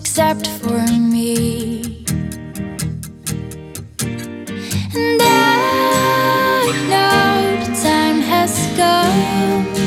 except for me. And I know the time has come